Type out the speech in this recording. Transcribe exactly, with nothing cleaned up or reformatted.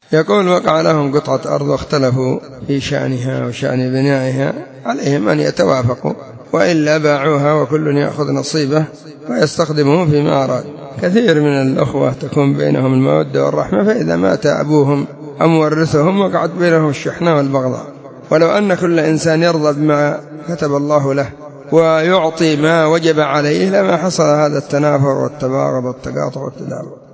يقول وقع لهم قطعة أرض واختلفوا في شأنها وشأن بنائها، عليهم أن يتوافقوا، وإلا باعوها وكل يأخذ نصيبه ويستخدمه فيما أراد. كثير من الأخوة تكون بينهم المودة والرحمة، فإذا مات أبوهم أو مورثهم وقعت بينهم الشحنة والبغضاء. ولو أن كل إنسان يرضى بما كتب الله له ويعطي ما وجب عليه لما حصل هذا التنافر والتباغض والتقاطع والتدابر.